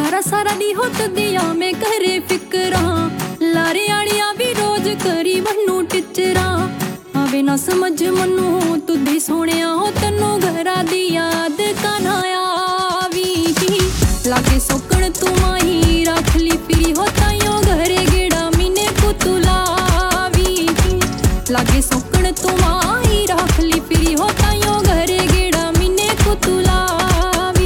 सारा सारा दी होत दिया मैं करे फिकरा लारे आड़िया भी रोज करी मनु टिचरा आवे ना समझ मनु तुदी सोनिया हो तन्नू घरा दी याद कान्हाया आवी लागे सोकण तू माही रख ली फिरी हो ताइयो घरे गेड़ा मीने कुतुलावी लागे सोकण तू माही रख ली फिरी हो ताइयो घरे गेड़ा मीने कुतुलावी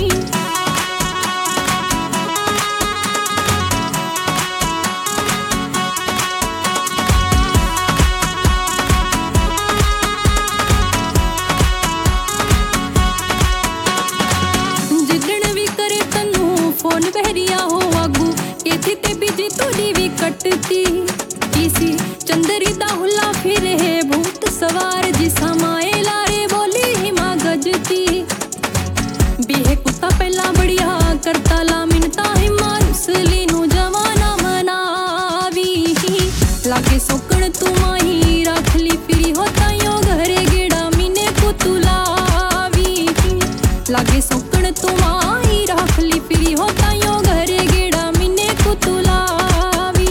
जिदण भी करे तन्नू फोन बहरिया हो आगू केथी ते बिजी तुरी भी कटती किसी चंदरी दा हुला फिरे है भूत सवार जिसा माए लारे बोली हिमा गजती बीहे कुत्ता पहला बढ़िया करता ला मिनता हिमा रुसली नु जमाना मनावी लागे सोकण तू माही रख ली फिरी हो ताइयो घरे गेड़ा मीने कुतुलावी लागे सोकण तू माही रख ली फिरी हो ताइयो घरे गेड़ा मीने कुतुलावी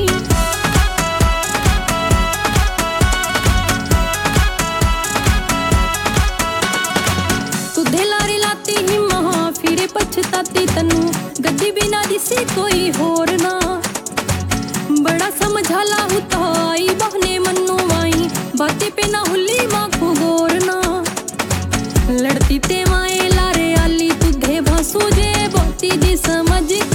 तुधे लारे लाती ही महा फिरे पछताती तन्नू गद्दी बिना दिसी कोई होर ना बड़ा समझाला हुता आई बहने मन्नू माई बातें पे ना हुली माँ को गोरना लड़ती ते माए लारे आली तुधे भासू जे बहुती दी समझ